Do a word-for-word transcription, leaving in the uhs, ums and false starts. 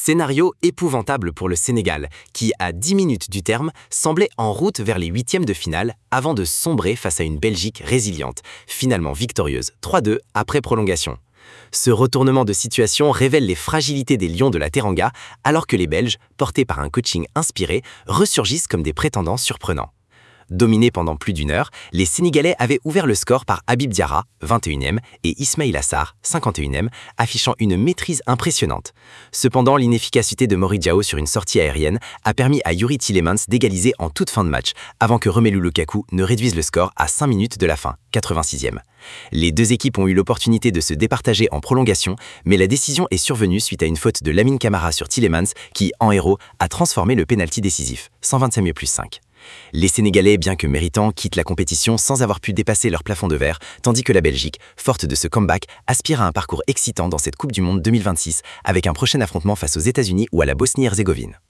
Scénario épouvantable pour le Sénégal, qui, à dix minutes du terme, semblait en route vers les huitièmes de finale avant de sombrer face à une Belgique résiliente, finalement victorieuse trois deux après prolongation. Ce retournement de situation révèle les fragilités des Lions de la Teranga, alors que les Belges, portés par un coaching inspiré, ressurgissent comme des prétendants surprenants. Dominés pendant plus d'une heure, les Sénégalais avaient ouvert le score par Habib Diarra, vingt et unième, et Ismaïla Sarr, cinquante et unième, affichant une maîtrise impressionnante. Cependant, l'inefficacité de Moric Diaw sur une sortie aérienne a permis à Youri Tielemans d'égaliser en toute fin de match, avant que Romelu Lukaku ne réduise le score à cinq minutes de la fin, quatre-vingt-sixième. Les deux équipes ont eu l'opportunité de se départager en prolongation, mais la décision est survenue suite à une faute de Lamine Camara sur Tielemans qui, en héros, a transformé le pénalty décisif, cent vingt-cinquième plus cinq. Les Sénégalais, bien que méritants, quittent la compétition sans avoir pu dépasser leur plafond de verre, tandis que la Belgique, forte de ce comeback, aspire à un parcours excitant dans cette Coupe du Monde deux mille vingt-six, avec un prochain affrontement face aux États-Unis ou à la Bosnie-Herzégovine.